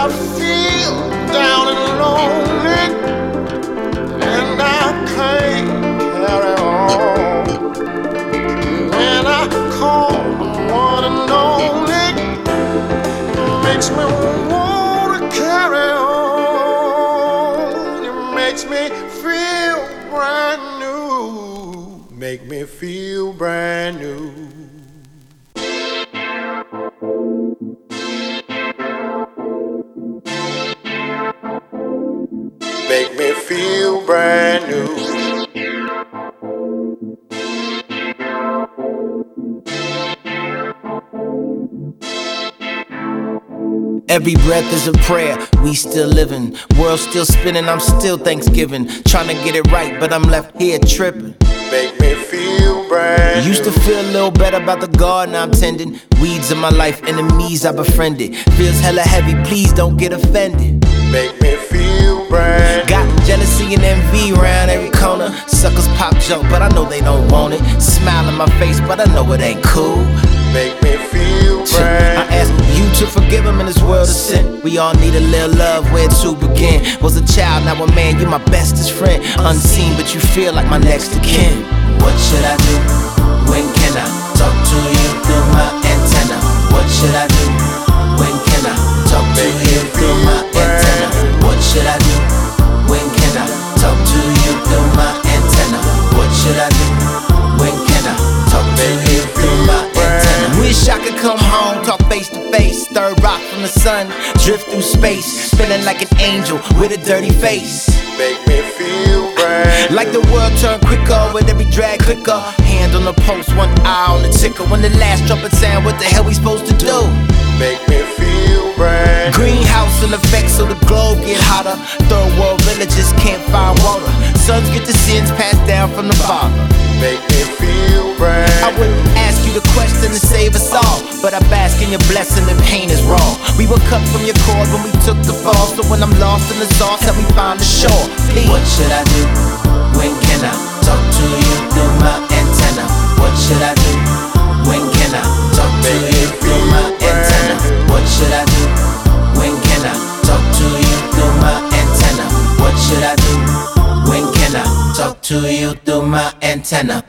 I feel down and lonely, and I can't carry on. When I call the one and only, it makes me wanna carry on. It makes me feel brand new. Make me feel brand new. Make me feel brand new. Every breath is a prayer, we still living. World still spinning, I'm still Thanksgiving. Trying to get it right, but I'm left here tripping. Make me feel brand new. Used to feel a little better about the garden I'm tending. Weeds in my life, enemies I befriended. Feels hella heavy, please don't get offended. Make me feel brand new. Got jealousy and envy around every corner. Suckers pop junk, but I know they don't want it. Smile in my face, but I know it ain't cool. Make me feel brand I ask you to forgive him in this world of sin. We all need a little love, where to begin? Was a child, now a man, you're my bestest friend. Unseen, but you feel like my next of kin. What should I do? When can I talk to you through my antenna? What should I do? When can I talk to you through my antenna? What should I do? When can I talk to you through my antenna? What should I do? When can I talk to you through my antenna? Wish I could come home, talk face to face. Third rock from the sun, drift through space. Feeling like an angel with a dirty face. Make me feel brand like the world turned quicker with every drag clicker. Hand on the post, one eye on the ticker. When the last trumpet sound, what the hell we supposed to do? Make me feel brand Greenhouse in effect so the globe get hotter. Third world villages can't find water. Sons get the sins passed down from the father. Make me feel brand I wouldn't ask you the question to save us all, but I bask in your blessing and pain is raw. We were cut from your cord when we took the fall. So when I'm lost in the sauce, help me find the shore. Please. What should I do? When can I talk to you through my antenna? What should I do? When can I talk to you through my antenna? What should I do? When can I talk to you through my antenna? What should I do? When can I talk to you through my antenna?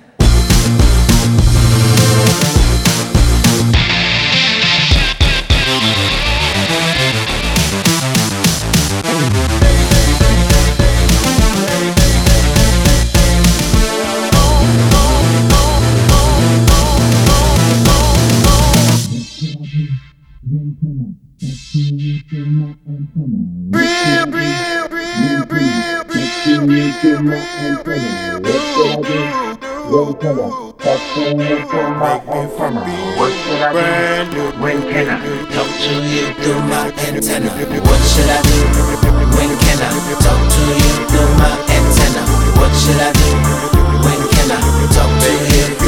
When can I talk to you through my antenna? What should I do? When can I talk to you through my antenna? What should I do? When can I talk to you?